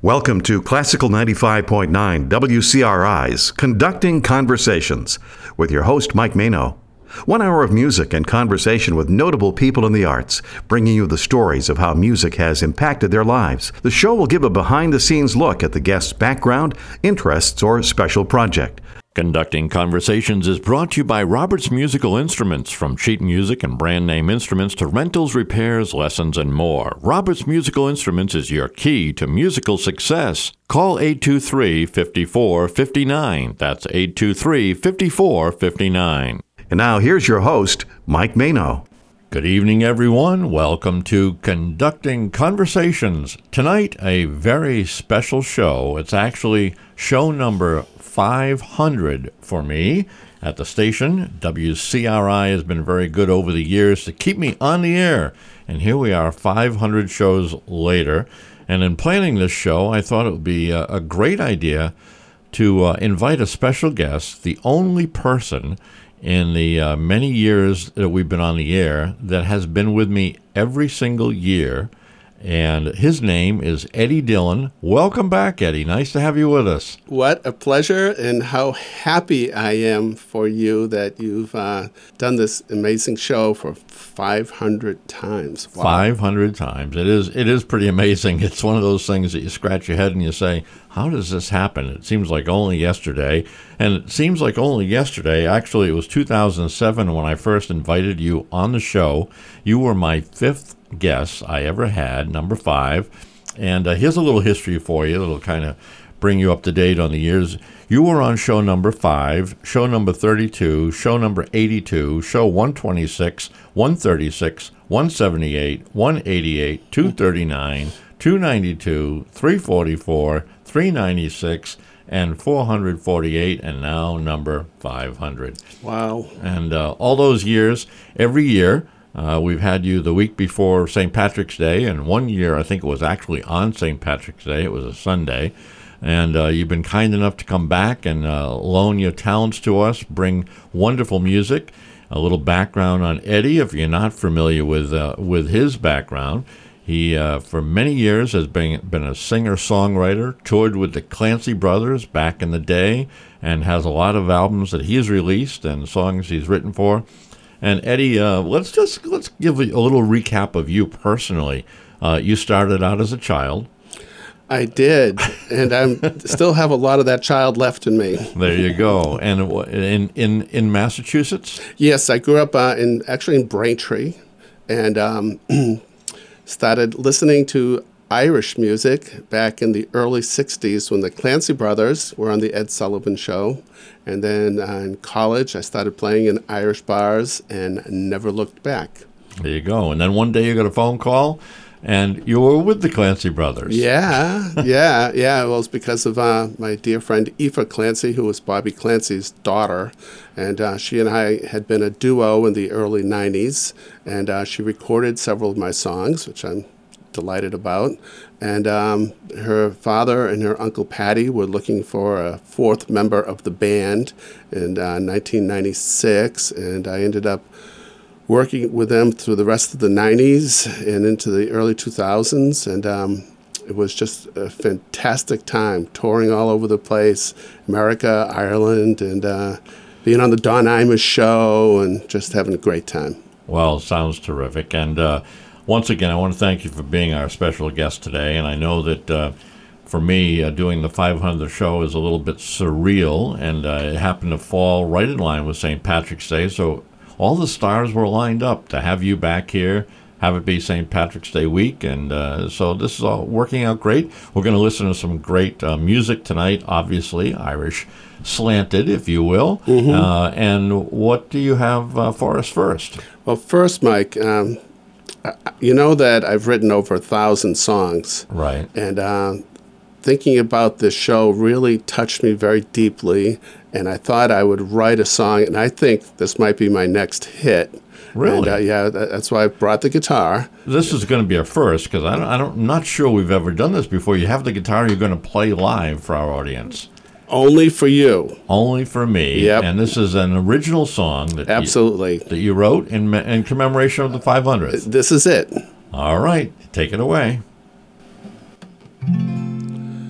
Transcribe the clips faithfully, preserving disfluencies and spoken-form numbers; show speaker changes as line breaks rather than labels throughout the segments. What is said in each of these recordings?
Welcome to Classical ninety-five point nine W C R I's Conducting Conversations with your host, Mike Mano. One hour of music and conversation with notable people in the arts, bringing you the stories of how music has impacted their lives. The show will give a behind-the-scenes look at the guest's background, interests, or special project.
Conducting Conversations is brought to you by Roberts Musical Instruments. From sheet music and brand name instruments to rentals, repairs, lessons, and more. Roberts Musical Instruments is your key to musical success. Call eight two three, five four five nine. That's eight two three, five four five nine.
And now here's your host, Mike Mano.
Good evening, everyone. Welcome to Conducting Conversations. Tonight, a very special show. It's actually show number five hundred for me at the station. W C R I has been very good over the years to keep me on the air. And here we are, five hundred shows later. And in planning this show, I thought it would be a, a great idea to uh, invite a special guest, the only person in the uh, many years that we've been on the air that has been with me every single year. And his name is Eddie Dillon. Welcome back, Eddie. Nice to have you with us.
What a pleasure, and how happy I am for you that you've uh, done this amazing show for five hundred times.
Wow. five hundred times. It is it is pretty amazing. It's one of those things that you scratch your head and you say, how does this happen? It seems like only yesterday. And it seems like only yesterday. Actually, it was two thousand seven when I first invited you on the show. You were my fifth guest I ever had, number five. And uh, here's a little history for you that'll kind of bring you up to date on the years. You were on show number five, show number thirty-two, show number eighty-two, show one twenty-six, one thirty-six, one seventy-eight, one eighty-eight, two thirty-nine, two ninety-two, three forty-four, three ninety-six, and four forty-eight, and now number five hundred.
Wow.
And uh, all those years, every year, Uh, we've had you the week before Saint Patrick's Day, and one year I think it was actually on Saint Patrick's Day. It was a Sunday. And uh, you've been kind enough to come back and uh, loan your talents to us, bring wonderful music, a little background on Eddie, if you're not familiar with uh, with his background. He, uh, for many years, has been, been a singer-songwriter, toured with the Clancy Brothers back in the day, and has a lot of albums that he's released and songs he's written for. And Eddie, uh, let's just let's give a little recap of you personally. Uh, you started out as a child.
I did, and I still have a lot of that child left in me.
There you go. And in in in Massachusetts?
Yes, I grew up uh, in actually in Braintree, and um, started listening to Irish music back in the early sixties when the Clancy Brothers were on the Ed Sullivan Show. And then uh, in college, I started playing in Irish bars and never looked back.
There you go. And then one day you got a phone call, and you were with the Clancy Brothers.
Yeah, yeah, yeah. Well, it's because of uh, my dear friend Aoife Clancy, who was Bobby Clancy's daughter. And uh, she and I had been a duo in the early nineties. And uh, she recorded several of my songs, which I'm delighted about. And um, her father and her Uncle Patty were looking for a fourth member of the band in uh, nineteen ninety-six, and I ended up working with them through the rest of the nineties and into the early two thousands, and um, it was just a fantastic time, touring all over the place, America, Ireland, and uh, being on the Don Imus show, and just having a great time.
Well, sounds terrific. And uh, once again, I want to thank you for being our special guest today. And I know that uh, for me, uh, doing the five hundredth show is a little bit surreal, and uh, it happened to fall right in line with Saint Patrick's Day. So all the stars were lined up to have you back here, have it be Saint Patrick's Day week. And uh, so this is all working out great. We're going to listen to some great uh, music tonight, obviously, Irish slanted, if you will. Mm-hmm. Uh, and what do you have uh, for us first?
Well, first, Mike, um, you know that I've written over a thousand songs.
Right.
And uh, thinking about this show really touched me very deeply, and I thought I would write a song, and I think this might be my next hit.
Really?
And, uh, yeah, that's why I brought the guitar.
This is going to be a first, because I don't, I don't, I'm not sure we've ever done this before. You have the guitar you're going to play live for our audience.
Only for you.
Only for me.
Yep.
And this is an original song that
Absolutely.
You, that you wrote in, in commemoration of the five hundredth.
This is it.
All right. Take it away.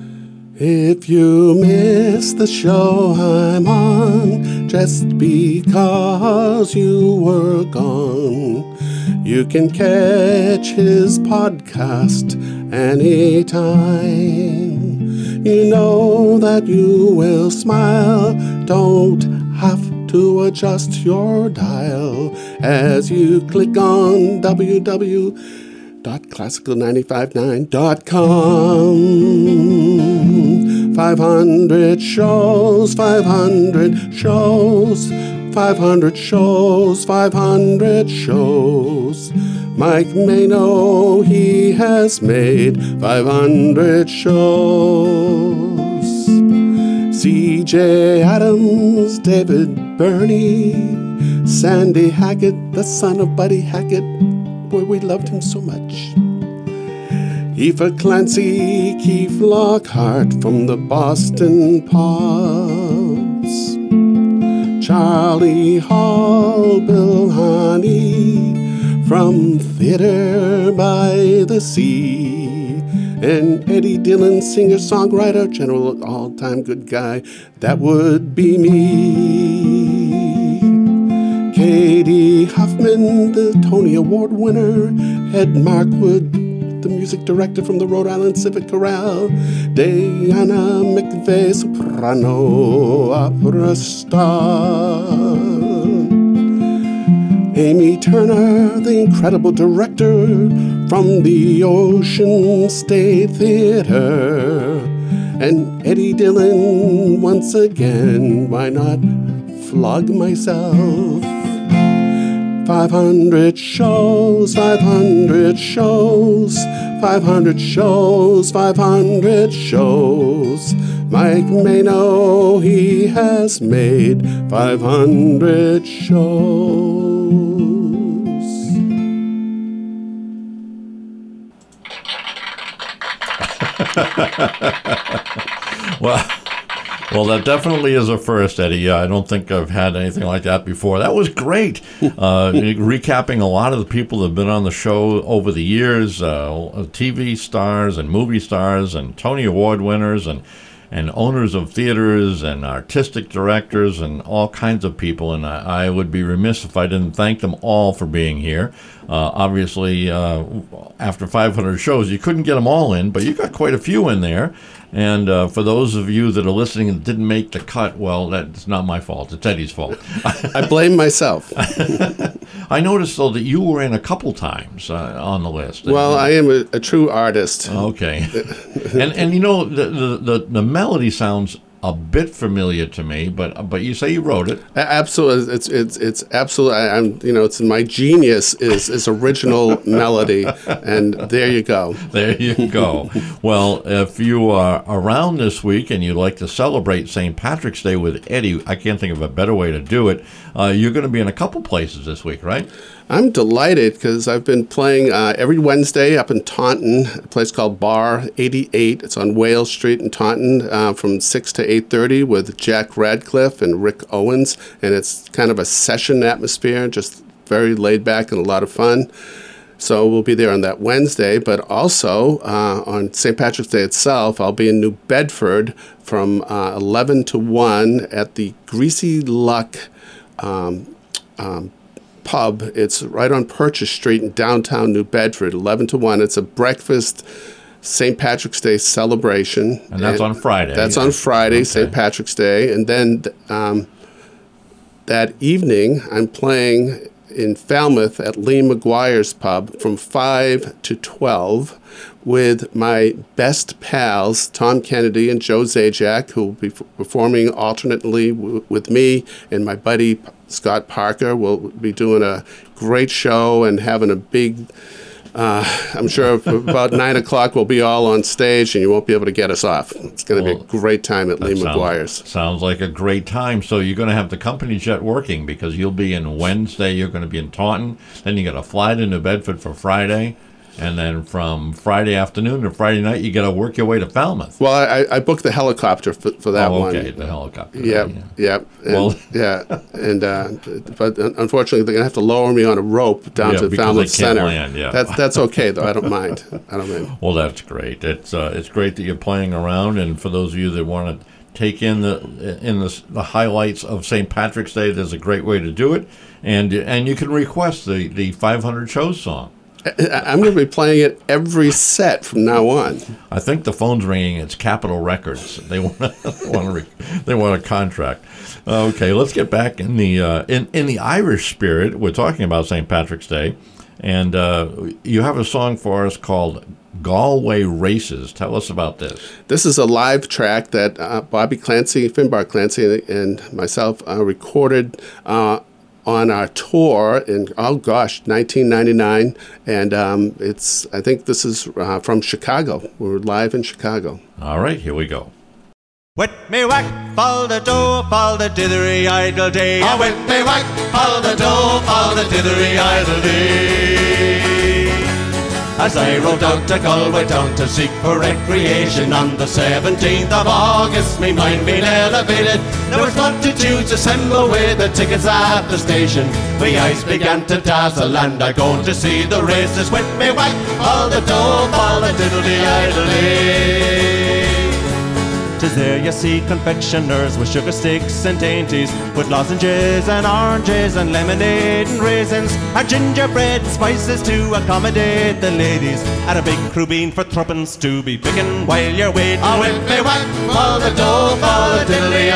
If you miss the show I'm on just because you were gone, you can catch his podcast anytime. You know that you will smile, don't have to adjust your dial as you click on w w w dot classical nine five nine dot com. five hundred shows, five hundred shows, five hundred shows, five hundred shows. Mike Mano, he has made five hundred shows. C J Adams, David Burney, Sandy Hackett, the son of Buddy Hackett. Boy, we loved him so much. Aoife Clancy, Keith Lockhart from the Boston Pops, Charlie Hall, Bill Honey from Theater by the Sea, and Eddie Dillon, singer-songwriter, general all-time good guy. That would be me. Katie Huffman, the Tony Award winner, Ed Markwood, the music director from the Rhode Island Civic Chorale, Diana McVeigh, soprano opera star, Amy Turner, the incredible director from the Ocean State Theater, and Eddie Dillon once again. Why not flog myself? five hundred shows, five hundred shows, five hundred shows, five hundred shows. Mike Mano, he has made five hundred shows.
well, well, that definitely is a first, Eddie. I don't think I've had anything like that before. That was great. Uh, recapping a lot of the people that have been on the show over the years, uh, T V stars and movie stars and Tony Award winners and and owners of theaters and artistic directors and all kinds of people. And I, I would be remiss if I didn't thank them all for being here. Uh, obviously, uh, after five hundred shows, you couldn't get them all in, but you got quite a few in there. And uh, for those of you that are listening and didn't make the cut, well, that's not my fault. It's Eddie's fault.
I blame myself.
I noticed, though, that you were in a couple times uh, on the list.
Well, I am a, a true artist.
Okay. and, and you know, the, the, the, the melody sounds a bit familiar to me, but but you say you wrote it.
Absolutely, it's it's it's absolutely. I'm you know, it's my genius is is original melody, and there you go.
There you go. Well, if you are around this week and you'd like to celebrate Saint Patrick's Day with Eddie, I can't think of a better way to do it. Uh, you're going to be in a couple places this week, right?
I'm delighted because I've been playing uh, every Wednesday up in Taunton, a place called Bar eighty-eight. It's on Wales Street in Taunton uh, from six to eight thirty with Jack Radcliffe and Rick Owens. And it's kind of a session atmosphere, just very laid back and a lot of fun. So we'll be there on that Wednesday. But also uh, on Saint Patrick's Day itself, I'll be in New Bedford from uh, eleven to one at the Greasy Luck um, um pub. It's right on Purchase Street in downtown New Bedford, eleven to one. It's a breakfast Saint Patrick's Day celebration.
And that's and on Friday.
That's on Friday, okay. Saint Patrick's Day. And then um, that evening, I'm playing in Falmouth at Lee McGuire's pub from five to twelve with my best pals, Tom Kennedy and Joe Zajac, who will be f- performing alternately w- with me, and my buddy Scott Parker will be doing a great show and having a big, uh, I'm sure about nine o'clock we'll be all on stage and you won't be able to get us off. It's going to well, be a great time at Lee sounds, McGuire's.
Sounds like a great time. So you're going to have the company jet working because you'll be in Wednesday, you're going to be in Taunton, then you got to fly to New Bedford for Friday. And then from Friday afternoon to Friday night, you got to work your way to Falmouth.
Well, I, I booked the helicopter for, for that
oh, okay,
one.
the helicopter.
Yep,
yeah.
yep. And,
Well,
yeah, and uh, but unfortunately, they're gonna have to lower me on a rope down
Yeah,
to
because
Falmouth
they can't
Center.
land, yeah.
That's that's okay though. I don't mind. I don't mind.
Well, that's great. It's uh, it's great that you're playing around, and for those of you that want to take in the in the, the highlights of Saint Patrick's Day, there's a great way to do it, and and you can request the the five hundred shows song.
I'm going to be playing it every set from now on.
I think the phone's ringing. It's Capitol Records. They want to want to they want a contract. Okay, let's get back in the uh, in in the Irish spirit. We're talking about Saint Patrick's Day, and uh, you have a song for us called Galway Races. Tell us about this.
This is a live track that uh, Bobby Clancy, Finbar Clancy, and myself uh, recorded uh, on our tour in, oh gosh, nineteen ninety-nine. And um, it's, I think this is uh, from Chicago. We were live in Chicago.
All right, here we go.
Wet me whack, fall the dough, fall the dithery idle day. Oh, wet me whack, fall the dough, fall the dithery idle day. As I rode out to Galway town to seek for recreation on the seventeenth of August, me mind being elevated. There was multitudes assembled with the tickets at the station. My eyes began to dazzle and I go to see the races. With me whack, all the dough, all the diddly idly. 'Tis there you see confectioners with sugar sticks and dainties, with lozenges and oranges and lemonade and raisins, and gingerbread and spices to accommodate the ladies, and a big crew bean for threepence to be picking while you're waiting. Oh, with me whack, all the dough, all the diddly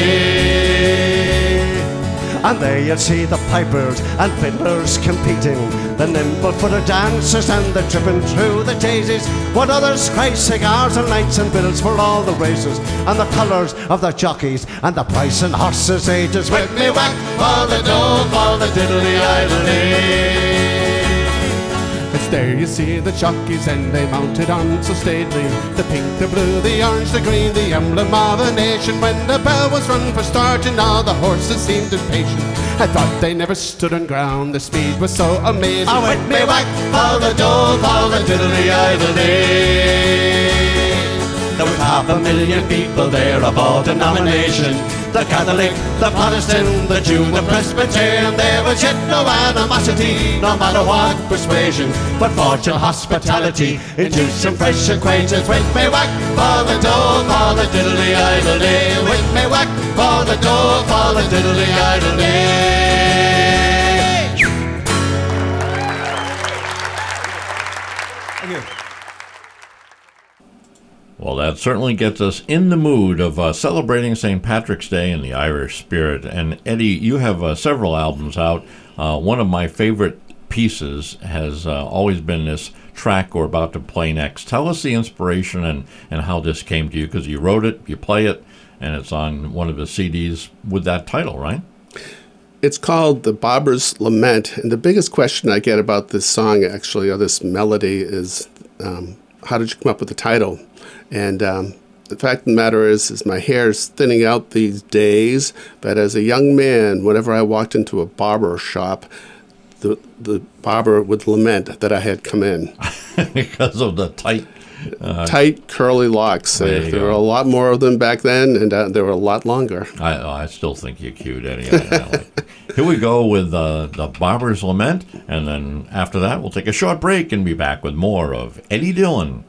idly. And there you'll see the pipers and fiddlers competing, the nimble-footed dancers and the tripping through the daisies, what others cry cigars and lights and bills for all the races, and the colours of the jockeys and the price and horses' ages. With me whack, all the dough, all the diddly idly. It's there you see the jockeys and they mounted on so stately, the pink, the blue, the orange, the green, the emblem of a nation. When the bell was rung for starting, all the horses seemed impatient. I thought they never stood on ground, the speed was so amazing. Oh, with me whack, all the dough, all the diddly idly. There was half a million people there of all denomination, the Catholic, the Protestant, the Jew, the Presbyterian. There was yet no animosity, no matter what persuasion, but fortune, hospitality, induced some fresh acquaintance. With me whack, for the dough, for the diddly idly. With me whack, for the dough, for the diddly idly. Thank you.
Well, that certainly gets us in the mood of uh, celebrating Saint Patrick's Day in the Irish spirit. And Eddie, you have uh, several albums out. Uh, one of my favorite pieces has uh, always been this track we're about to play next. Tell us the inspiration and, and how this came to you, because you wrote it, you play it, and it's on one of the C Ds with that title, right?
It's called The Bobber's Lament. And the biggest question I get about this song, actually, or this melody, is um, how did you come up with the title? And um, the fact of the matter is, is my hair is thinning out these days. But as a young man, whenever I walked into a barber shop, the the barber would lament that I had come in.
Because of the tight... Uh,
tight, curly locks.
There
Uh,
you
there
go.
were a lot more of them back then, and uh, they were a lot longer.
I, I still think you're cute, Eddie. I, I like. Here we go with uh, The Barber's Lament, and then after that, we'll take a short break and be back with more of Eddie Dillon.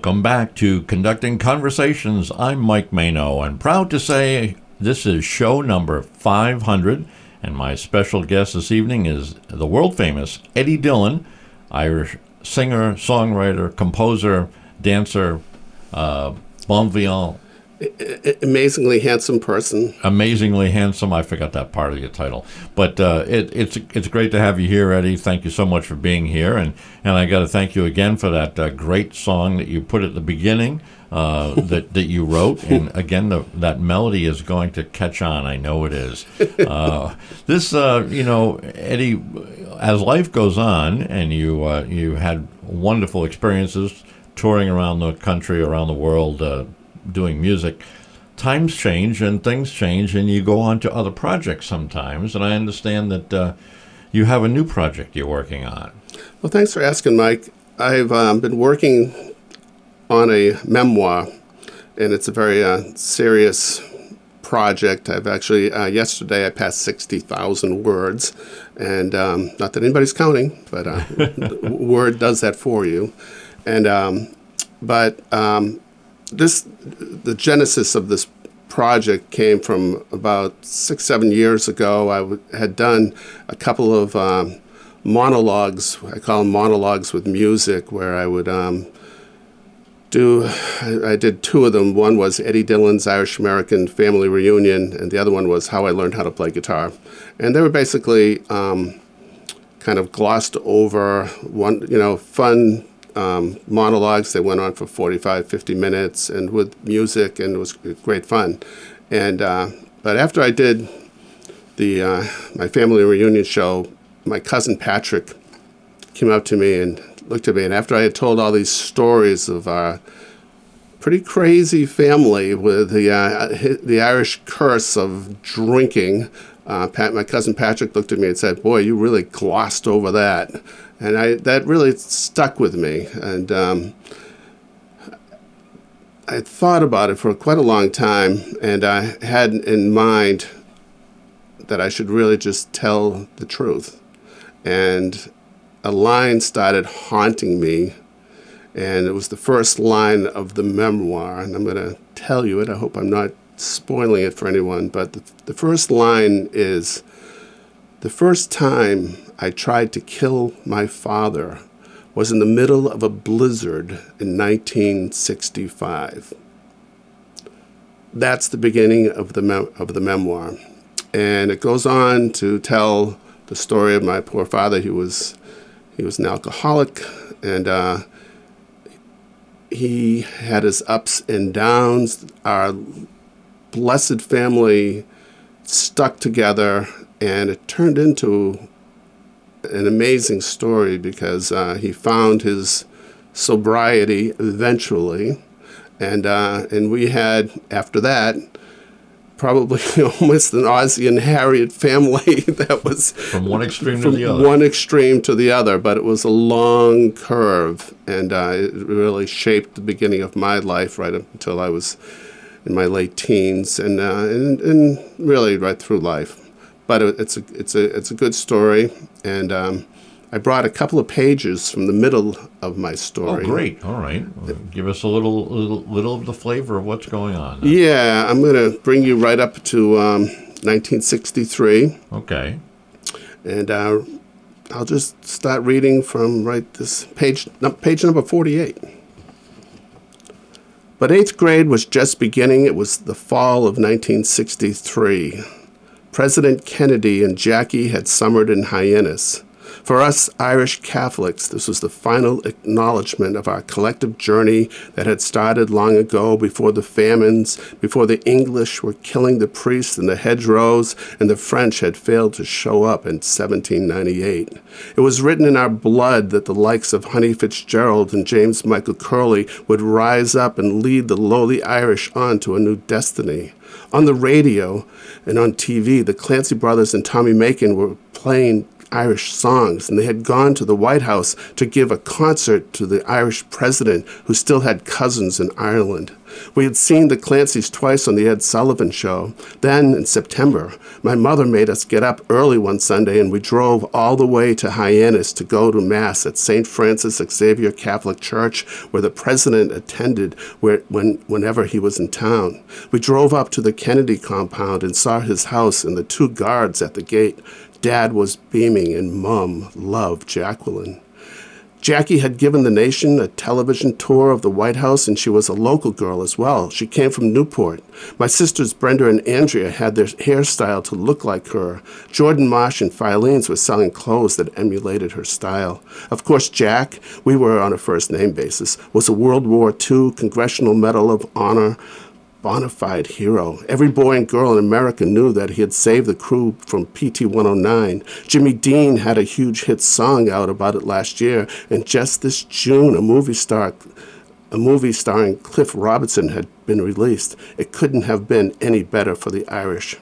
Welcome back to Conducting Conversations. I'm Mike Mano, and proud to say this is show number five hundred, and my special guest this evening is the world-famous Eddie Dillon, Irish singer, songwriter, composer, dancer, uh, bon vivant.
Amazingly handsome person.
Amazingly handsome. I forgot that part of your title, but uh, it, it's it's great to have you here, Eddie. Thank you so much for being here, and, and I got to thank you again for that uh, great song that you put at the beginning uh, that that you wrote. And again, the, that melody is going to catch on. I know it is. Uh, this, uh, you know, Eddie, as life goes on, and you uh, you had wonderful experiences touring around the country, around the world. Uh, doing music, times change and things change, and you go on to other projects sometimes, and I understand that uh, you have a new project you're working on.
Well, thanks for asking, Mike. I've um, been working on a memoir, and it's a very uh, serious project. I've actually, uh, yesterday I passed sixty thousand words, and um, not that anybody's counting, but uh, Word does that for you. And um, But um, This, the genesis of this project came from about six, seven years ago. I w- had done a couple of um, monologues. I call them monologues with music, where I would um, do. I, I did two of them. One was Eddie Dillon's Irish American Family Reunion, and the other one was How I Learned How to Play Guitar. And they were basically um, kind of glossed over, one, you know, fun. Um, monologues. They went on for forty-five, fifty minutes, and with music, and it was great fun. And uh, but after I did the uh, my family reunion show, my cousin Patrick came up to me and looked at me, and after I had told all these stories of our pretty crazy family with the uh, the Irish curse of drinking, uh, Pat, my cousin Patrick looked at me and said, "Boy, you really glossed over that." And I, that really stuck with me. And um, I thought about it for quite a long time, and I had in mind that I should really just tell the truth. And a line started haunting me, and it was the first line of the memoir, and I'm going to tell you it. I hope I'm not spoiling it for anyone, but the, the first line is, "The first time I tried to kill my father was in the middle of a blizzard in nineteen sixty-five. That's the beginning of the mem- of the memoir, and it goes on to tell the story of my poor father. He was he was an alcoholic, and uh, he had his ups and downs. Our blessed family stuck together, and it turned into an amazing story because uh, he found his sobriety eventually, and uh, and we had, after that, probably almost an Ozzie and Harriet family that was
from one extreme
from
to the other.
one extreme to the other, but it was a long curve, and uh, it really shaped the beginning of my life right up until I was in my late teens, and uh, and, and really right through life. But it's a it's a it's a good story, and um, I brought a couple of pages from the middle of my story.
Oh, great! All right, well, give us a little, little little of the flavor of what's going on.
Yeah, I'm going to bring you right up to um, nineteen sixty-three.
Okay.
And uh, I'll just start reading from right this page, page number forty-eight. But eighth grade was just beginning. It was the fall of nineteen sixty-three. President Kennedy and Jackie had summered in Hyannis. For us Irish Catholics, this was the final acknowledgement of our collective journey that had started long ago, before the famines, before the English were killing the priests in the hedgerows, and the French had failed to show up in seventeen ninety-eight. It was written in our blood that the likes of Honey Fitzgerald and James Michael Curley would rise up and lead the lowly Irish on to a new destiny. On the radio and on T V, the Clancy brothers and Tommy Macon were playing Irish songs, and they had gone to the White House to give a concert to the Irish president, who still had cousins in Ireland. We had seen the Clancys twice on the Ed Sullivan Show. Then, in September, my mother made us get up early one Sunday, and we drove all the way to Hyannis to go to Mass at Saint Francis Xavier Catholic Church, where the president attended where, when, whenever he was in town. We drove up to the Kennedy compound and saw his house and the two guards at the gate. Dad was beaming, and Mom loved Jacqueline. Jackie had given the nation a television tour of the White House, and she was a local girl as well. She came from Newport. My sisters Brenda and Andrea had their hairstyle to look like her. Jordan Marsh and Filene's were selling clothes that emulated her style. Of course, Jack, we were on a first-name basis, was a World War Two Congressional Medal of Honor bona fide hero. Every boy and girl in America knew that he had saved the crew from P T one oh nine. Jimmy Dean had a huge hit song out about it last year, and just this June, a movie star, a movie starring Cliff Robertson had been released. It couldn't have been any better for the Irish.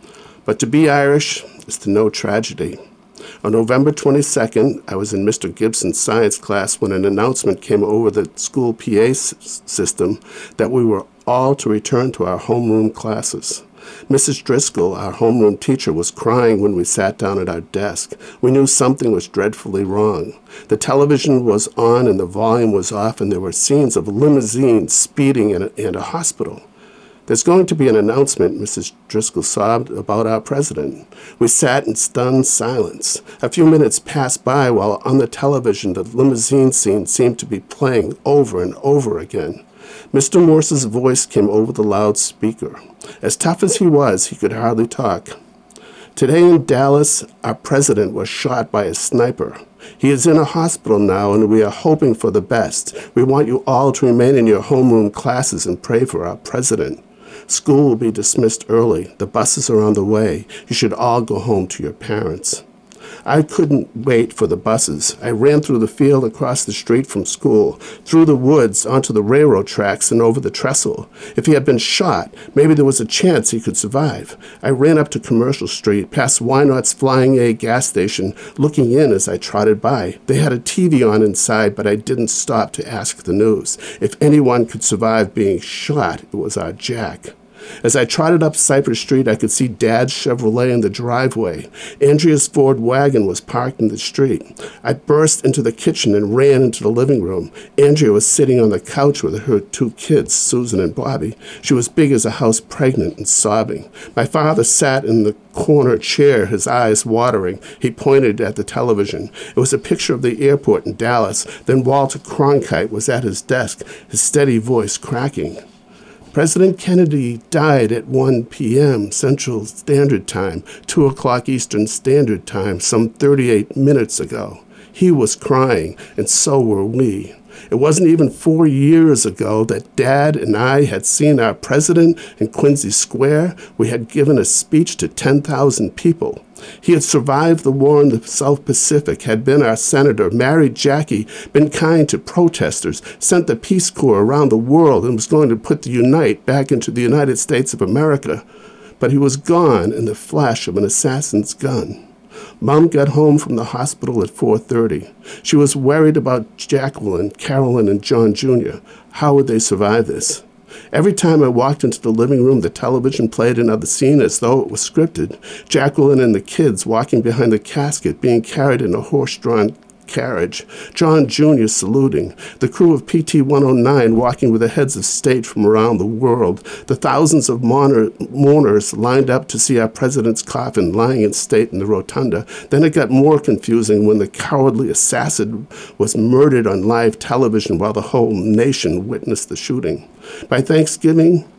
But to be Irish is to know tragedy. On November twenty-second, I was in Mister Gibson's science class when an announcement came over the school P A s- system that we were all to return to our homeroom classes. Missus Driscoll, our homeroom teacher, was crying when we sat down at our desk. We knew something was dreadfully wrong. The television was on and the volume was off, and there were scenes of limousines speeding in a, in a hospital. There's going to be an announcement, Missus Driscoll sobbed, about our president. We sat in stunned silence. A few minutes passed by while on the television the limousine scene seemed to be playing over and over again. Mister Morse's voice came over the loudspeaker. As tough as he was, he could hardly talk. Today in Dallas, our president was shot by a sniper. He is in a hospital now, and we are hoping for the best. We want you all to remain in your homeroom classes and pray for our president. School will be dismissed early. The buses are on the way. You should all go home to your parents. I couldn't wait for the buses. I ran through the field across the street from school, through the woods, onto the railroad tracks, and over the trestle. If he had been shot, maybe there was a chance he could survive. I ran up to Commercial Street, past Wynot's Flying A gas station, looking in as I trotted by. They had a T V on inside, but I didn't stop to ask the news. If anyone could survive being shot, it was our Jack. As I trotted up Cypress Street, I could see Dad's Chevrolet in the driveway. Andrea's Ford wagon was parked in the street. I burst into the kitchen and ran into the living room. Andrea was sitting on the couch with her two kids, Susan and Bobby. She was big as a house, pregnant and sobbing. My father sat in the corner chair, his eyes watering. He pointed at the television. It was a picture of the airport in Dallas. Then Walter Cronkite was at his desk, his steady voice cracking. President Kennedy died at one p.m. Central Standard Time, two o'clock Eastern Standard Time, some thirty-eight minutes ago. He was crying, and so were we. It wasn't even four years ago that Dad and I had seen our president in Quincy Square. We had given a speech to ten thousand people. He had survived the war in the South Pacific, had been our senator, married Jackie, been kind to protesters, sent the Peace Corps around the world, and was going to put the Unite back into the United States of America. But he was gone in the flash of an assassin's gun. Mom got home from the hospital at four thirty. She was worried about Jacqueline, Carolyn, and John Junior How would they survive this? Every time I walked into the living room, the television played another scene as though it was scripted. Jacqueline and the kids walking behind the casket, being carried in a horse-drawn carriage. John Junior saluting. The crew of P T one oh nine walking with the heads of state from around the world. The thousands of mourner, mourners lined up to see our president's coffin lying in state in the rotunda. Then it got more confusing when the cowardly assassin was murdered on live television while the whole nation witnessed the shooting. By Thanksgiving,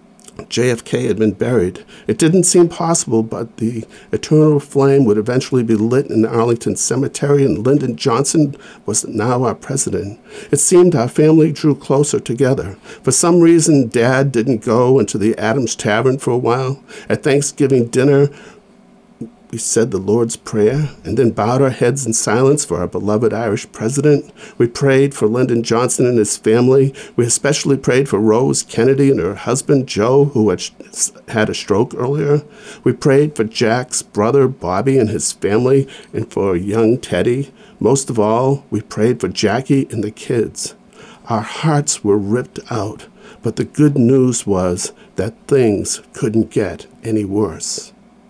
J F K had been buried. It didn't seem possible, but the eternal flame would eventually be lit in Arlington Cemetery, and Lyndon Johnson was now our president. It seemed our family drew closer together. For some reason, Dad didn't go into the Adams Tavern for a while. At Thanksgiving dinner, we said the Lord's Prayer and then bowed our heads in silence for our beloved Irish president. We prayed for Lyndon Johnson and his family. We especially prayed for Rose Kennedy and her husband, Joe, who had had a stroke earlier. We prayed for Jack's brother, Bobby, and his family, and for young Teddy. Most of all, we prayed for Jackie and the kids. Our hearts were ripped out, but the good news was that things couldn't get any worse.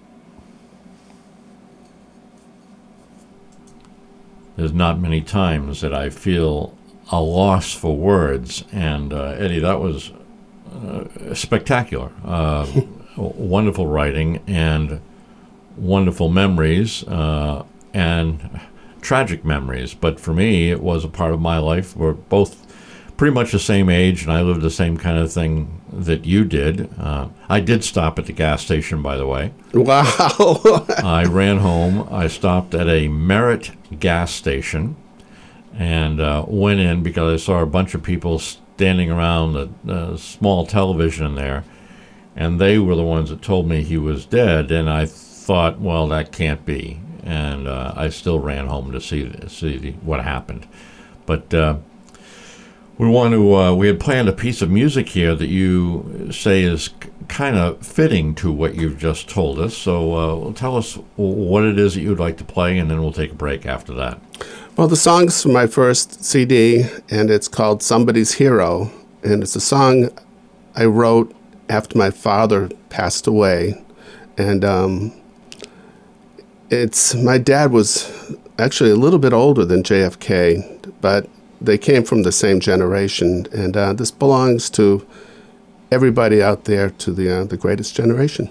There's not many times that I feel a loss for words. And uh, Eddie, that was uh, spectacular. Uh, wonderful writing and wonderful memories uh, and tragic memories. But for me, it was a part of my life. We're both pretty much the same age, and I lived the same kind of thing that you did. Uh, I did stop at the gas station, by the way.
Wow.
I ran home. I stopped at a Merit gas station and uh, went in because I saw a bunch of people standing around the uh, small television in there, and they were the ones that told me he was dead, and I thought, well, that can't be. And uh, I still ran home to see, see what happened. But uh, we want to. Uh, we had planned a piece of music here that you say is c- kind of fitting to what you've just told us. So uh, tell us what it is that you'd like to play, and then we'll take a break after that.
Well, the song's from my first C D, and it's called Somebody's Hero. And it's a song I wrote after my father passed away. And um, it's my dad was actually a little bit older than J F K, but they came from the same generation, and uh, this belongs to everybody out there, to the uh, the greatest generation.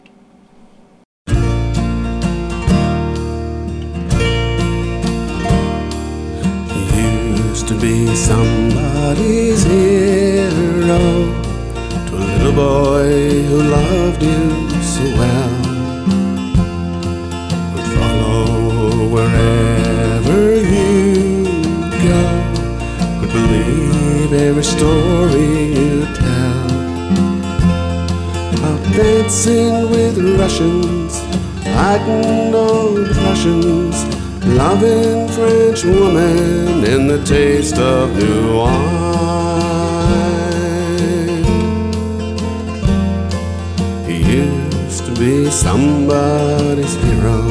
He used to be somebody's hero, to a little boy who loved you so well, would follow wherever you go, would believe every story you tell, about dancing with Russians, fighting old Prussians, loving French women, and the taste of new wine. He used to be somebody's hero.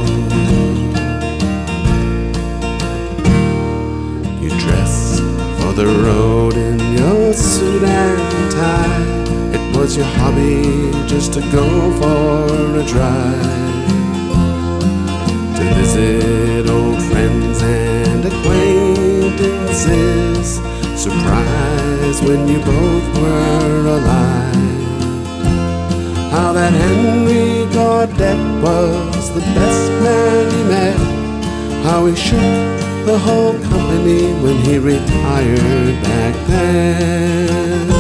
The road in your suit and tie, it was your hobby just to go for a drive, to visit old friends and acquaintances, surprised when you both were alive. How that Henry Gaudette was the best man you met, how he shook the whole company when he retired back then.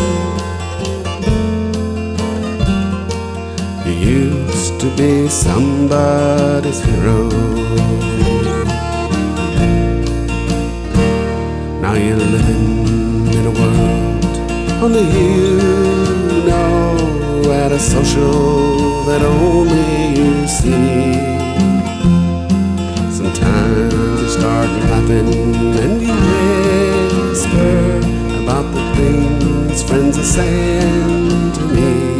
He used to be somebody's hero. Now you're living in a world on the hill, you know, at a social that only you see. Sometimes you start laughing and you whisper about the things friends are saying to me.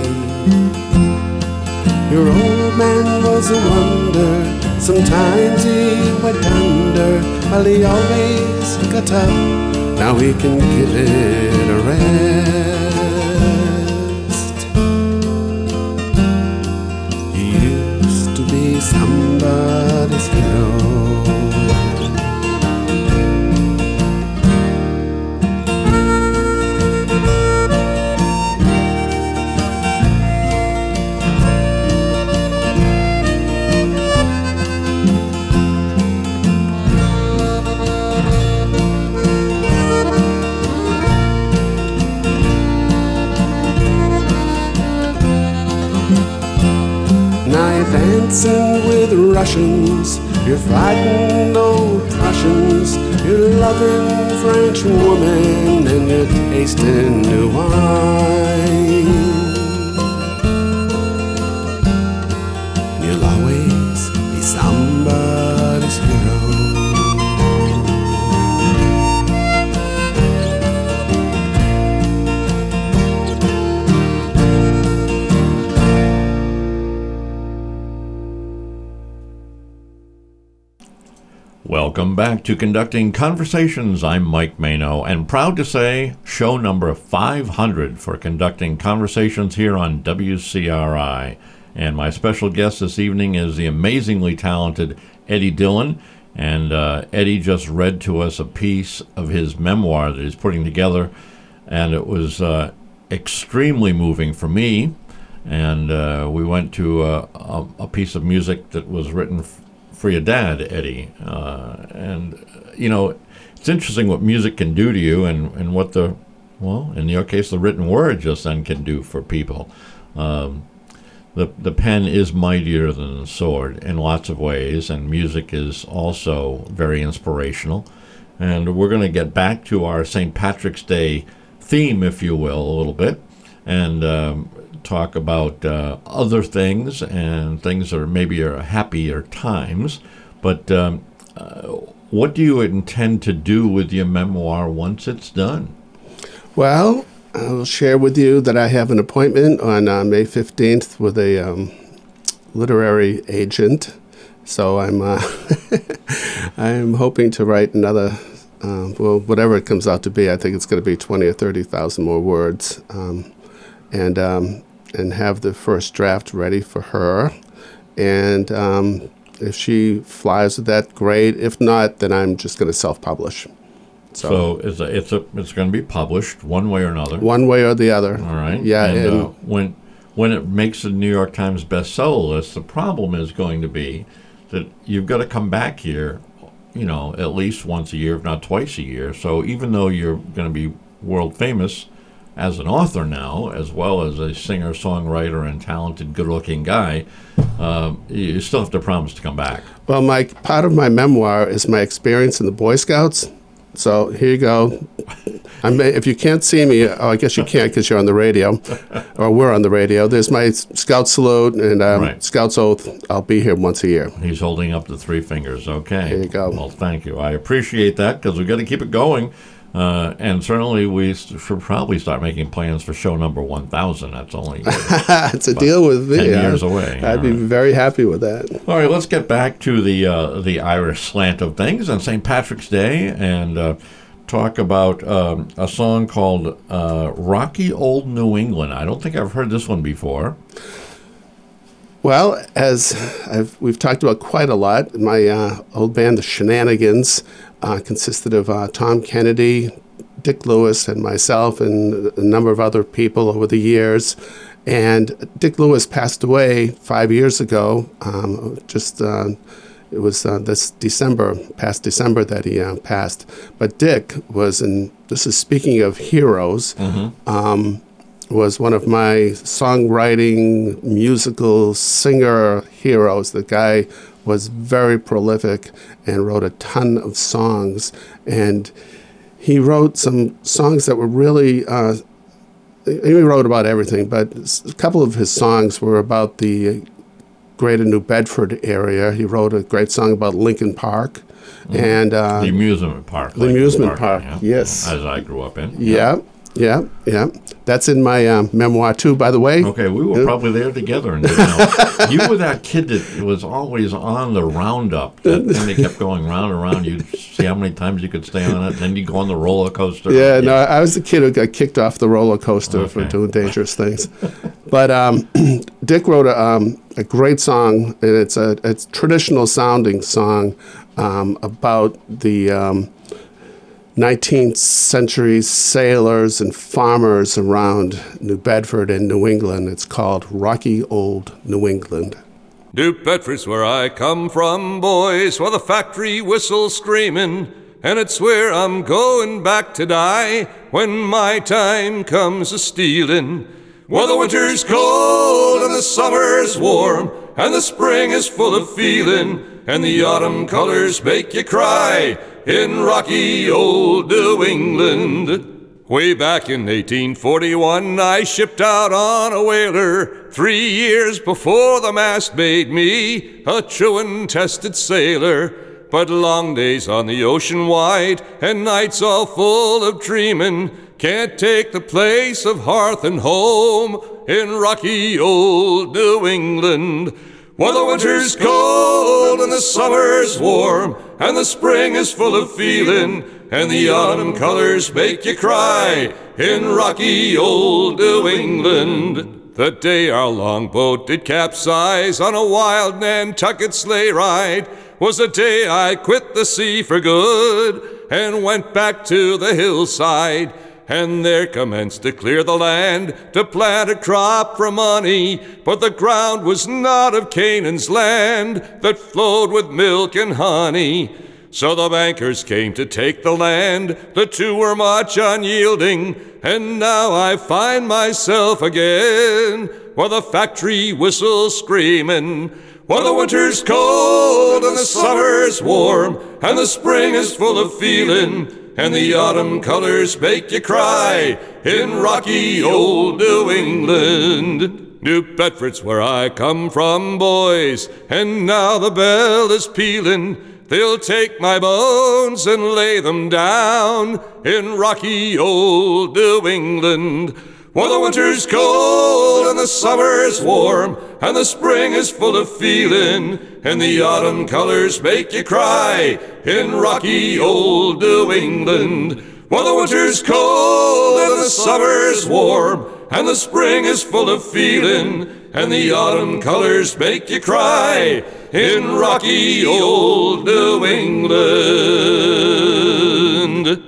Your old man was a wonder, sometimes he went under, while he always got up, now he can give it a rest. He used to be somebody's hero. Dancing with Russians, you're fighting old Prussians, you're loving French woman, and you're tasting new wine. And you'll always
Welcome back to Conducting Conversations. I'm Mike Mano, and proud to say show number five hundred for Conducting Conversations here on W C R I. And my special guest this evening is the amazingly talented Eddie Dillon. And uh, Eddie just read to us a piece of his memoir that he's putting together, and it was uh, extremely moving for me. And uh, we went to uh, a, a piece of music that was written f- for your dad, Eddie. Uh, and, you know, it's interesting what music can do to you and, and what the, well, in your case, the written word just then can do for people. Um, the the pen is mightier than the sword in lots of ways, and music is also very inspirational. And we're going to get back to our Saint Patrick's Day theme, if you will, a little bit, and um, talk about uh, other things and things that are maybe are happier times. But um, uh, what do you intend to do with your memoir once it's done?
Well, I'll share with you that I have an appointment on uh, May fifteenth with a um, literary agent. So I'm uh, I'm hoping to write another, uh, well, whatever it comes out to be. I think it's going to be twenty or thirty thousand more words, um, and um, and have the first draft ready for her. And um, if she flies with that, great. If not, then I'm just going to self-publish. So,
so it's a, it's a, it's going to be published one way or another.
One way or the other.
All right.
Yeah.
And,
and
uh, when when it makes the New York Times bestseller list, the problem is going to be that you've got to come back here, you know, at least once a year, if not twice a year. So even though you're going to be world famous as an author now, as well as a singer, songwriter, and talented, good-looking guy, uh, you still have to promise to come back.
Well, Mike, part of my memoir is my experience in the Boy Scouts. So here you go. I may, if you can't see me, oh, I guess you can't because you're on the radio, or we're on the radio. There's my Scout salute and um,
Right.
Scout's oath. I'll be here once a year.
He's holding up the three fingers. Okay.
There you go.
Well, thank you. I appreciate that because we've got to keep it going. Uh, and certainly we should probably start making plans for show number one thousand. That's only uh,
It's a deal with me.
ten
yeah.
years away.
I'd
All
be
right.
very happy with that.
All right, let's get back to the uh, the Irish slant of things on Saint Patrick's Day and uh, talk about um, a song called uh, Rocky Old New England. I don't think I've heard this one before.
Well, as I've, we've talked about quite a lot, my uh, old band, the Shenanigans, uh, consisted of uh, Tom Kennedy, Dick Lewis, and myself, and a number of other people over the years. And Dick Lewis passed away five years ago. Um, just uh, it was uh, this December, past December, that he uh, passed. But Dick was, in this is speaking of heroes. Mm-hmm. Um, was one of my songwriting, musical, singer heroes. The guy was very prolific and wrote a ton of songs. And he wrote some songs that were really, uh, he wrote about everything, but a couple of his songs were about the greater New Bedford area. He wrote a great song about Lincoln Park. Mm-hmm. and uh,
The amusement park.
The amusement park,
yeah,
yes.
As I grew up in.
Yeah. Yeah, yeah. That's in my um, memoir, too, by the way.
Okay, we were probably there together. And, you know, you were that kid that was always on the roundup. That thing that kept going round and round. You'd see how many times you could stay on it. Then you'd go on the roller coaster.
Yeah, yeah. no, I was the kid who got kicked off the roller coaster okay. for doing dangerous things. But um, Dick wrote a, um, a great song, and it's a, a traditional-sounding song um, about the... Um, nineteenth century sailors and farmers around New Bedford and New England. It's called Rocky Old New England.
New Bedford's where I come from, boys, where the factory whistle's screaming, and it's where I'm going back to die when my time comes a-stealing. Where the winter's cold and the summer's warm, and the spring is full of feeling, and the autumn colors make you cry in rocky old New England. Way back in eighteen forty-one, I shipped out on a whaler, three years before the mast made me a true and tested sailor. But long days on the ocean wide, and nights all full of dreaming, can't take the place of hearth and home in rocky old New England. While the winter's cold and the summer's warm, and the spring is full of feeling, and the autumn colors make you cry in rocky old New England. The day our longboat did capsize on a wild Nantucket sleigh ride was the day I quit the sea for good and went back to the hillside, and there commenced to clear the land to plant a crop for money. But the ground was not of Canaan's land that flowed with milk and honey. So the bankers came to take the land, the two were much unyielding, and now I find myself again while the factory whistles screaming. While the winter's cold and the summer's warm, and the spring is full of feeling, and the autumn colors make you cry in rocky old New England. New Bedford's where I come from, boys, and now the bell is pealing. They'll take my bones and lay them down in rocky old New England. While the winter's cold and the summer's warm, and the spring is full of feeling, and the autumn colors make you cry in rocky old New England. While the winter's cold and the summer's warm, and the spring is full of feeling, and the autumn colors make you cry in rocky old New England.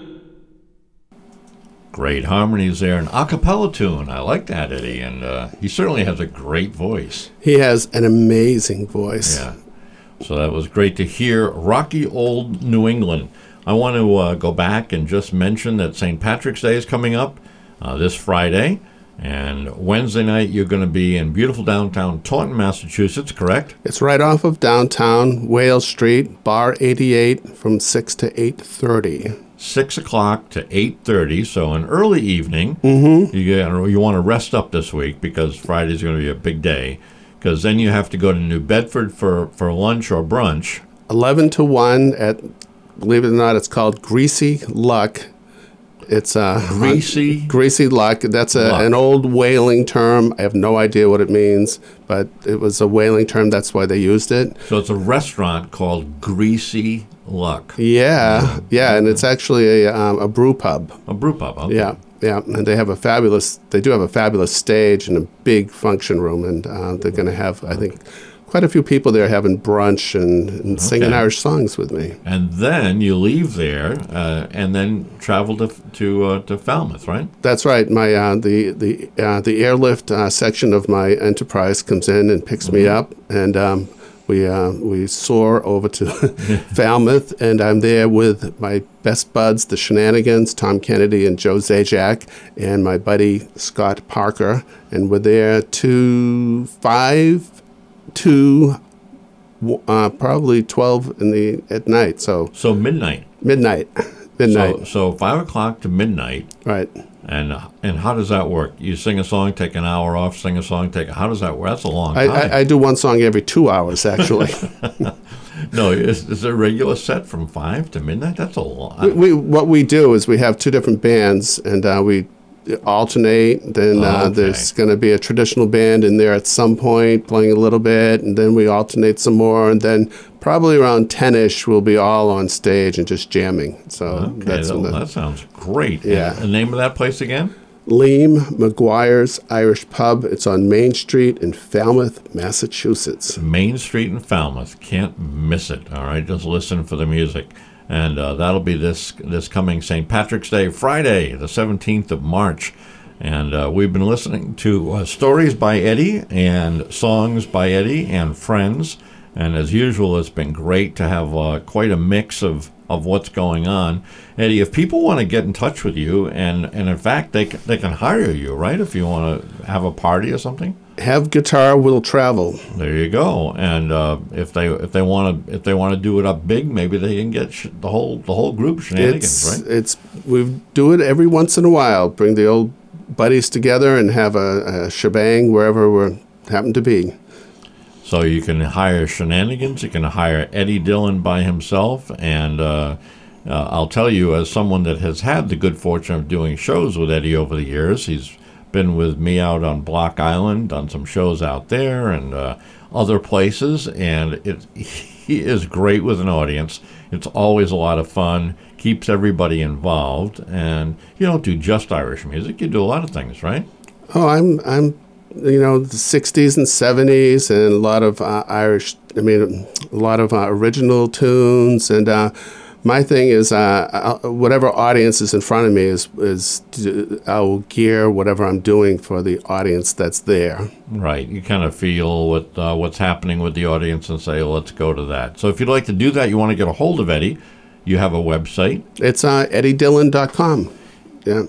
Great harmonies there, an a cappella tune. I like that, Eddie, and uh, he certainly has a great voice.
He has an amazing voice.
Yeah, so that was great to hear. Rocky old New England. I want to uh, go back and just mention that Saint Patrick's Day is coming up uh, this Friday, and Wednesday night you're going to be in beautiful downtown Taunton, Massachusetts, correct?
It's right off of downtown Wales Street, Bar eighty-eight, from six to eight thirty.
six o'clock to eight thirty, so an early evening.
Mm-hmm.
You, you want to rest up this week because Friday's going to be a big day, because then you have to go to New Bedford for, for lunch or brunch.
eleven to one at, believe it or not, it's called Greasy Luck. It's a
Greasy?
Greasy Luck. That's a,
Luck.
an old whaling term. I have no idea what it means, but it was a whaling term. That's why they used it.
So it's a restaurant called Greasy Luck.
Yeah, yeah, and it's actually a, um, a brew pub.
A brew pub, okay.
Yeah, yeah, and they have a fabulous, they do have a fabulous stage and a big function room, and uh, they're going to have, I think, quite a few people there having brunch and, and singing
Okay.
Irish songs with me.
And then you leave there uh, and then travel to to uh, to Falmouth, right?
That's right. My uh, the the uh, the airlift uh, section of my enterprise comes in and picks me up, and um, we uh, we soar over to Falmouth, and I'm there with my best buds, the Shenanigans, Tom Kennedy and Joe Zajac, and my buddy Scott Parker, and we're there to five to uh, probably twelve in the at night. So
So midnight.
midnight, midnight,
So, so five o'clock to midnight.
right?
And and how does that work? You sing a song, take an hour off, sing a song, take. How does that work? That's a long
I,
time.
I, I do one song every two hours, actually.
no, is, is there a regular set from five to midnight? That's a lot.
we, we what we do is we have two different bands, and uh, we alternate. Then uh,
Okay.
there's going to be a traditional band in there at some point playing a little bit, and then we alternate some more, and then probably around ten-ish we'll be all on stage and just jamming. So
Okay,
that's
that,
when the,
that sounds great.
Yeah.
And the name of that place again?
Liam McGuire's Irish Pub. It's on Main Street in Falmouth, Massachusetts.
Main Street in Falmouth. Can't miss it. All right, just listen for the music. And uh, that'll be this this coming Saint Patrick's Day, Friday, the seventeenth of March. And uh, we've been listening to uh, stories by Eddie and songs by Eddie and friends. And as usual, it's been great to have uh, quite a mix of, of what's going on. Eddie, if people want to get in touch with you, and, and in fact, they, c- they can hire you, right, if you want to have a party or something?
Have Guitar Will Travel.
There you go. And uh, if they if they want to if they want to do it up big, maybe they can get sh- the whole the whole group Shenanigans,
It's
right?
it's we do it every once in a while. Bring the old buddies together and have a, a shebang wherever we happen to be.
So you can hire Shenanigans, you can hire Eddie Dillon by himself, and uh, uh, I'll tell you, as someone that has had the good fortune of doing shows with Eddie over the years, he's been with me out on Block Island, done some shows out there and uh, other places, and it, he is great with an audience. It's always a lot of fun, keeps everybody involved, and you don't do just Irish music, you do a lot of things, right?
Oh, I'm, I'm, you know, the sixties and seventies, and a lot of uh, Irish, I mean, a lot of uh, original tunes, and uh, my thing is, uh, whatever audience is in front of me is, is I will gear whatever I'm doing for the audience that's there.
Right. You kind of feel what uh, what's happening with the audience and say, well, let's go to that. So if you'd like to do that, you want to get a hold of Eddie, you have a website.
It's uh, eddie dillon dot com. Yeah.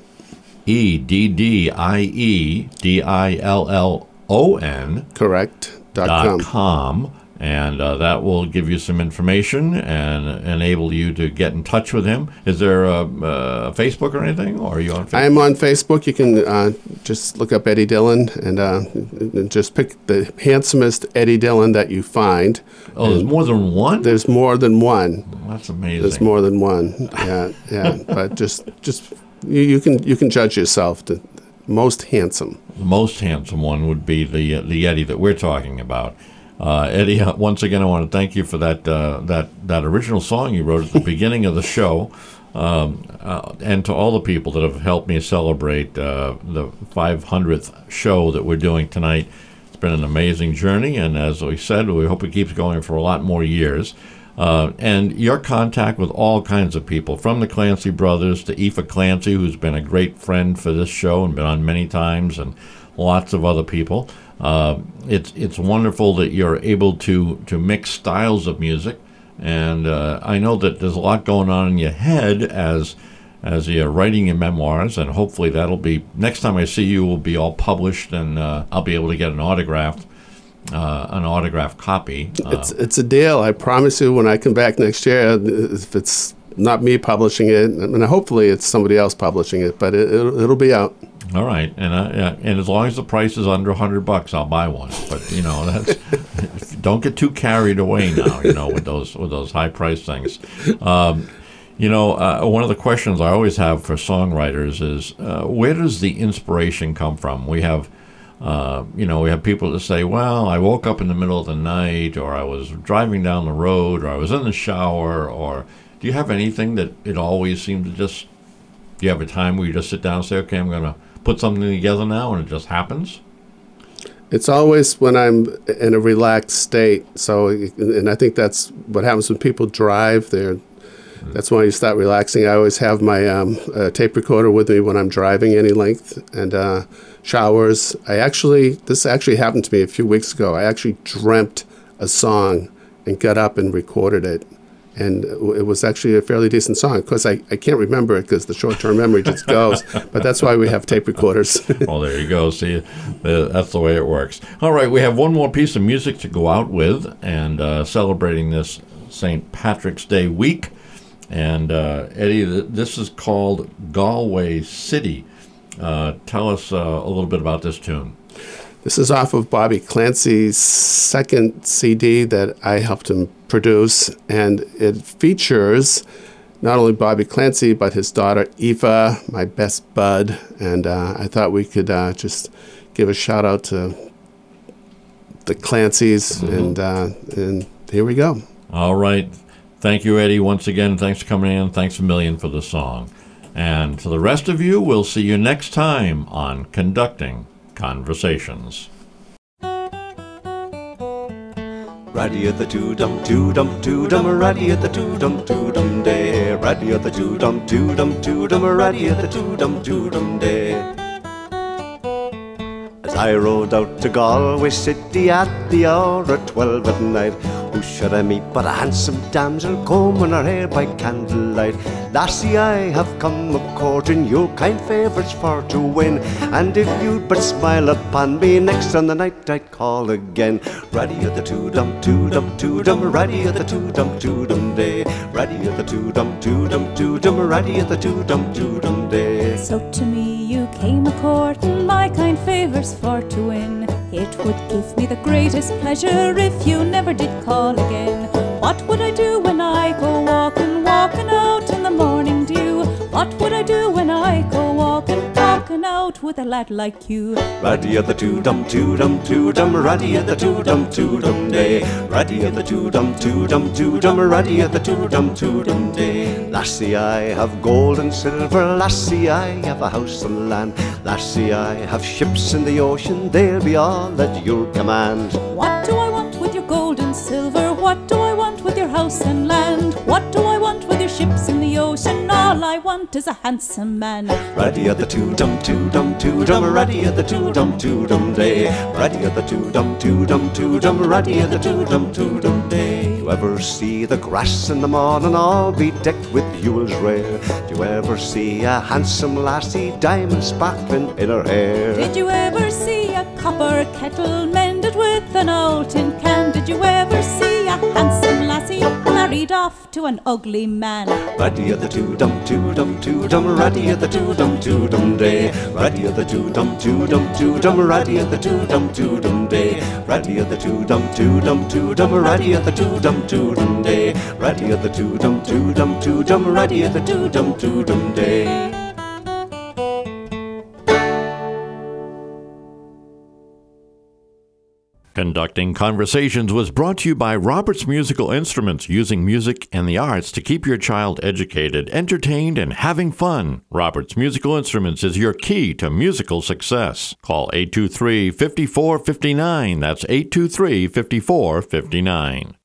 E D D I E D I L L O N.
Correct. Dot
com.
com.
And uh, that will give you some information and enable you to get in touch with him. Is there a, a Facebook or anything, or are you on Facebook?
I am on Facebook. You can uh, just look up Eddie Dillon and uh, just pick the handsomest Eddie Dillon that you find.
Oh, there's more than one?
There's more than one.
That's amazing.
There's more than one. Yeah, yeah. But just, just you, you can you can judge yourself. The most handsome.
The most handsome one would be the the Eddie that we're talking about. Uh, Eddie, once again, I want to thank you for that uh, that that original song you wrote at the beginning of the show, um, uh, and to all the people that have helped me celebrate uh, the five hundredth show that we're doing tonight. It's been an amazing journey, and as we said, we hope it keeps going for a lot more years. Uh, and your contact with all kinds of people, from the Clancy brothers to Aoife Clancy, who's been a great friend for this show and been on many times, and lots of other people. Uh, it's it's wonderful that you're able to, to mix styles of music, and uh, I know that there's a lot going on in your head as as you're writing your memoirs, and hopefully that'll be, next time I see you, will be all published, and uh, I'll be able to get an autographed uh, an autographed copy. Uh,
it's it's a deal. I promise you, when I come back next year, if it's not me publishing it, and hopefully it's somebody else publishing it, but it, it'll, it'll be out.
All right, and uh, and as long as the price is under a hundred bucks, I'll buy one. But you know, that's don't get too carried away now. You know, with those with those high price things. Um, you know, uh, one of the questions I always have for songwriters is, uh, where does the inspiration come from? We have, uh, you know, we have people that say, well, I woke up in the middle of the night, or I was driving down the road, or I was in the shower, or do you have anything that it always seems to just? Do you have a time where you just sit down and say, okay, I'm going to put something together now, and it just happens?
It's always when I'm in a relaxed state. So, and I think that's what happens when people drive. They're, that's when you start relaxing. I always have my um, uh, tape recorder with me when I'm driving any length, and uh, showers. I actually, this actually happened to me a few weeks ago. I actually dreamt a song and got up and recorded it. And it was actually a fairly decent song. Of course, I, I can't remember it because the short-term memory just goes. But that's why we have tape recorders.
Well, there you go. See, that's the way it works. All right, we have one more piece of music to go out with, and uh, celebrating this Saint Patrick's Day week. And uh, Eddie, this is called Galway City. Uh, tell us uh, a little bit about this tune.
This is off of Bobby Clancy's second C D that I helped him produce, and it features not only Bobby Clancy, but his daughter Aoife, my best bud, and uh, I thought we could uh, just give a shout out to the Clancys, mm-hmm. and uh, and here we go.
All right. Thank you, Eddie, once again. Thanks for coming in. Thanks a million for the song. And to the rest of you, we'll see you next time on Conducting Conversations.
Raddy at the two-dum, two-dum, two-dum, raddy at the two-dum, two-dum day. Raddy at the two-dum, two-dum, two-dum, raddy at the two-dum, two-dum day. As I rode out to Galway City at the hour of twelve at night, who should I meet but a handsome damsel combing her hair by candlelight? Lassie, I have come a-courting you, kind favours for to win, and if you'd but smile upon me, next on the night I'd call again. Raddy at the two-dum, two-dum, two-dum, raddy at the two-dum, two-dum day. Raddy at the two-dum, two-dum, two-dum, raddy at the two-dum, two-dum day.
So to me you came a-courting, my kind favours for to win. It would give me the greatest pleasure if you never did call again. What would I do when I go walking, walking out in the morning dew? What would I do when I go walking, walking walking out with a lad like you.
Raddy of the two-dum, two-dum, two-dum, raddy of the two-dum, two-dum day. Raddy of the two-dum, two-dum, two-dum, raddy of the two-dum, two-dum day. Lassie, I have gold and silver, lassie, I have a house and land. Lassie, I have ships in the ocean, they'll be all that you'll command.
What do I want with your gold and silver? What do I want with your house and land? What do I want with your ships in the ocean? All I want is a handsome man.
Raddy of the two-dum, two-dum, two-dum, raddy of the two-dum, two-dum day. Raddy of the two-dum, two-dum, two-dum, raddy of the two-dum, two-dum day. Do you ever see the grass in the morning all be decked with jewels rare? Do you ever see a handsome lassie, diamonds sparkling in her hair?
Did you ever see a copper kettle mended with an old tin can? Did you ever see a handsome lassie married off to an ugly man?
Raddy of the two-dum, two-dum, two-dum, raddy of the two-dum, two-dum day. Raddy of the two-dum, two-dum, two-dum, raddy of the two-dum, two-dum day. Raddy of the two-dum, two-dum, two-dum, raddy of the two-dum, two-dum day. Raddy of the two-dum, two-dum, two-dum, raddy of the two-dum, two-dum day.
Conducting Conversations was brought to you by Roberts Musical Instruments, using music and the arts to keep your child educated, entertained, and having fun. Roberts Musical Instruments is your key to musical success. Call eight two three, five four five nine. That's eight two three, five four five nine.